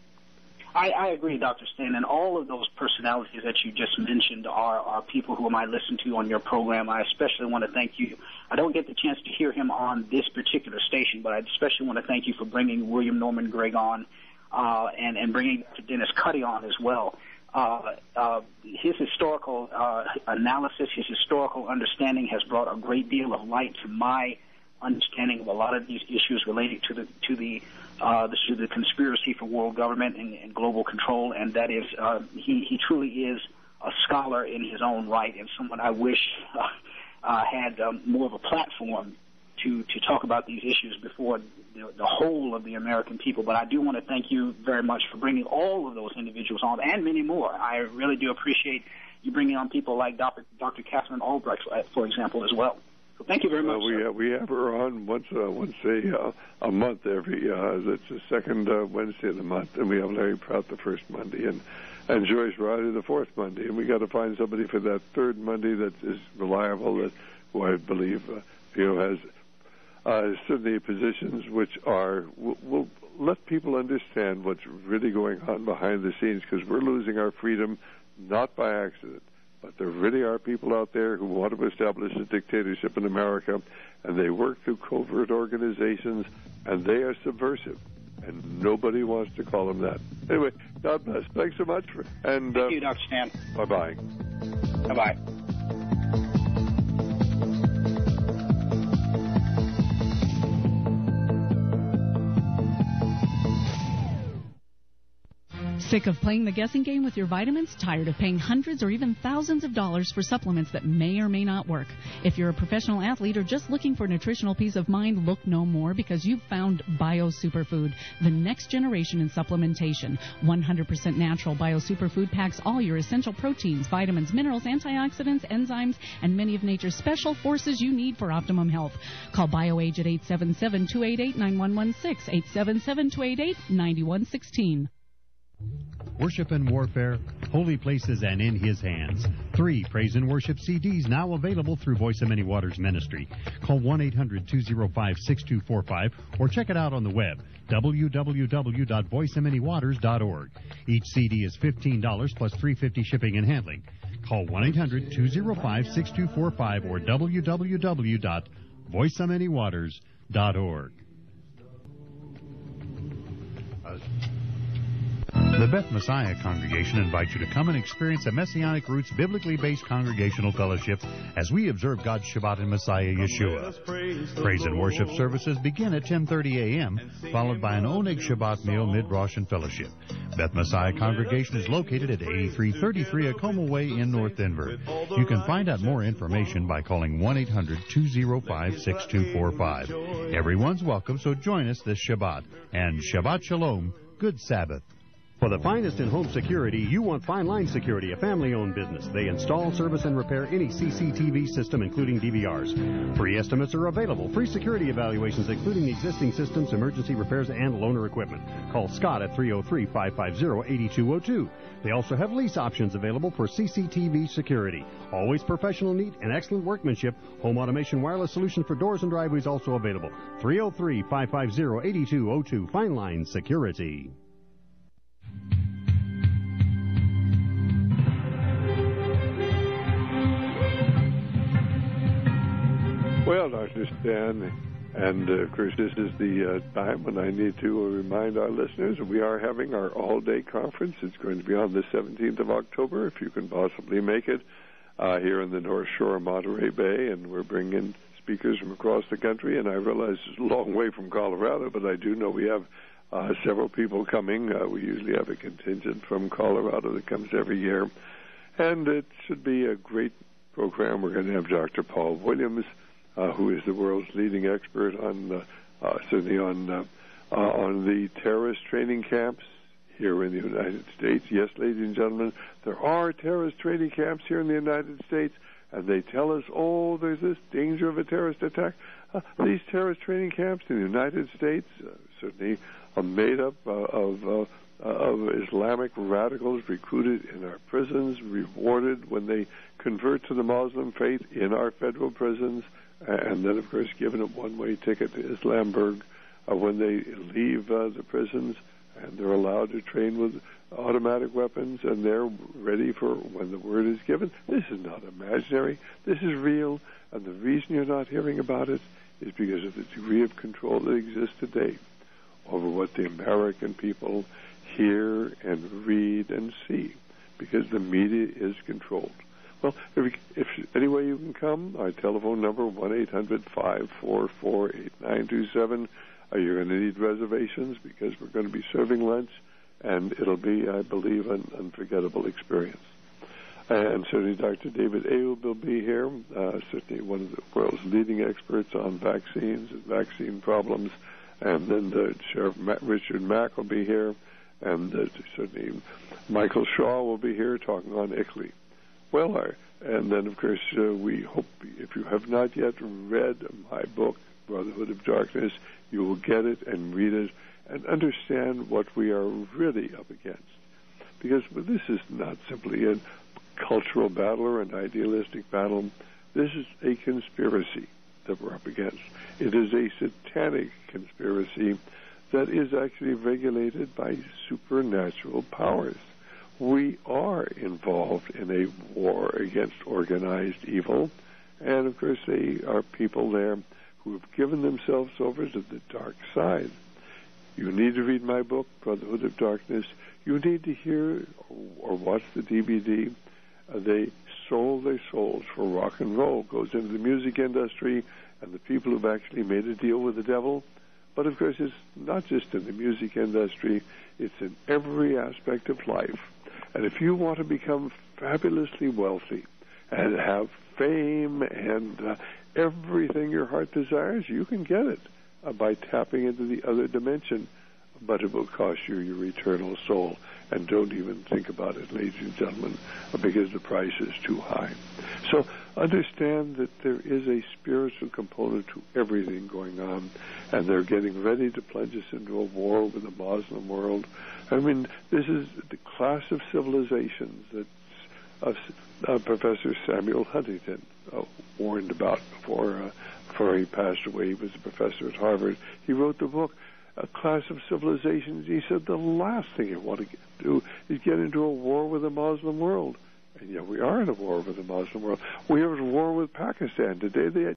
I, I agree, Doctor Stan, and all of those personalities that you just mentioned are, are people who I listen to on your program. I especially want to thank you. I don't get the chance to hear him on this particular station, but I especially want to thank you for bringing William Norman Gregg on uh, and, and bringing Dennis Cuddy on as well. Uh, uh, his historical uh, analysis, his historical understanding has brought a great deal of light to my understanding of a lot of these issues related to the to the uh, the, to the conspiracy for world government and, and global control, and that is uh, he he truly is a scholar in his own right, and someone I wish uh, uh, had um, more of a platform to to talk about these issues before the, the whole of the American people. But I do want to thank you very much for bringing all of those individuals on, and many more. I really do appreciate you bringing on people like Doctor Doctor Catherine Albrecht, for example, as well. So thank you very much. Uh, we have, we have her on once uh, once a uh, a month every. Uh, it's the second uh, Wednesday of the month, and we have Larry Prout the first Monday, and and Joyce Riley the fourth Monday, and we got to find somebody for that third Monday that is reliable, that who I believe uh, you know has uh, certainly positions which are will, will let people understand what's really going on behind the scenes, because we're losing our freedom not by accident. But there really are people out there who want to establish a dictatorship in America, and they work through covert organizations, and they are subversive, and nobody wants to call them that. Anyway, God bless. Thanks so much. For, and Thank uh, you, Doctor Stan. Bye-bye. Bye-bye. Sick of playing the guessing game with your vitamins? Tired of paying hundreds or even thousands of dollars for supplements that may or may not work? If you're a professional athlete or just looking for nutritional peace of mind, look no more, because you've found Bio Superfood, the next generation in supplementation. one hundred percent natural Bio Superfood packs all your essential proteins, vitamins, minerals, antioxidants, enzymes, and many of nature's special forces you need for optimum health. Call BioAge at eight seven seven, two eight eight, nine one one six, eight seven seven, two eight eight, nine one one six. Worship and Warfare, Holy Places and In His Hands. Three praise and worship C Ds now available through Voice of Many Waters Ministry. Call one eight hundred, two oh five, six two four five or check it out on the web, w w w dot voice of many waters dot org. Each C D is fifteen dollars plus three dollars and fifty cents shipping and handling. Call one eight hundred, two oh five, six two four five or w w w dot voice of many waters dot org. The Beth Messiah Congregation invites you to come and experience a Messianic Roots biblically-based congregational fellowship as we observe God's Shabbat in Messiah Yeshua. Praise and worship services begin at ten thirty a.m., followed by an Oneg Shabbat meal mid-Rosh and fellowship. Beth Messiah Congregation is located at eighty-three thirty-three Acoma Way in North Denver. You can find out more information by calling one eight hundred, two oh five, six two four five. Everyone's welcome, so join us this Shabbat. And Shabbat Shalom, good Sabbath. For the finest in home security, you want Fine Line Security, a family-owned business. They install, service, and repair any C C T V system, including D V Rs. Free estimates are available. Free security evaluations, including existing systems, emergency repairs, and loaner equipment. Call Scott at three oh three, five five oh, eight two oh two. They also have lease options available for C C T V security. Always professional, neat, and excellent workmanship. Home automation wireless solution for doors and driveways also available. three oh three, five five oh, eight two oh two. Fine Line Security. Well, Doctor Stan, and uh, of course this is the uh, time when I need to uh, remind our listeners that we are having our all-day conference. It's going to be on the seventeenth of October, if you can possibly make it, uh, here in the North Shore of Monterey Bay, and we're bringing speakers from across the country, and I realize it's a long way from Colorado, but I do know we have uh, several people coming. Uh, we usually have a contingent from Colorado that comes every year, and it should be a great program. We're going to have Doctor Paul Williams, Uh, who is the world's leading expert on, uh, uh, certainly on uh, uh, on the terrorist training camps here in the United States. Yes, ladies and gentlemen, there are terrorist training camps here in the United States, and they tell us, oh, there's this danger of a terrorist attack. Uh, these terrorist training camps in the United States uh, certainly are made up uh, of uh, of Islamic radicals recruited in our prisons, rewarded when they convert to the Muslim faith in our federal prisons, and then, of course, given a one-way ticket to Islamburg uh, when they leave uh, the prisons, and they're allowed to train with automatic weapons, and they're ready for when the word is given. This is not imaginary. This is real, and the reason you're not hearing about it is because of the degree of control that exists today over what the American people hear and read and see, because the media is controlled. Well, if, if any way you can come, our telephone number, one eight hundred, five four four, eight nine two seven. Uh, you're going to need reservations because we're going to be serving lunch, and it'll be, I believe, an unforgettable experience. And certainly Doctor David Ayub will be here, uh, certainly one of the world's leading experts on vaccines and vaccine problems. And then the Sheriff Matt, Richard Mack will be here, and uh, certainly Michael Shaw will be here talking on I C L I. Well, uh, and then, of course, uh, we hope if you have not yet read my book, Brotherhood of Darkness, you will get it and read it and understand what we are really up against. Because this is not simply a cultural battle or an idealistic battle. This is a conspiracy that we're up against. It is a satanic conspiracy that is actually regulated by supernatural powers. We are involved in a war against organized evil, and of course they are people there who have given themselves over to the dark side. You need to read my book, Brotherhood of Darkness. You need to hear or watch the D V D. Uh, they sold their souls for rock and roll. Goes into the music industry, and the people who've actually made a deal with the devil. But, of course, it's not just in the music industry. It's in every aspect of life. And if you want to become fabulously wealthy and have fame and uh, everything your heart desires, you can get it uh, by tapping into the other dimension. But it will cost you your eternal soul. And don't even think about it, ladies and gentlemen, because the price is too high. So understand that there is a spiritual component to everything going on, and they're getting ready to plunge us into a war with the Muslim world. I mean, this is the class of civilizations that uh, uh, Professor Samuel Huntington uh, warned about before, uh, before he passed away. He was a professor at Harvard. He wrote the book, A Class of Civilizations. He said the last thing you want to get, do is get into a war with the Muslim world. And yet we are in a war with the Muslim world. We are at war with Pakistan. Today they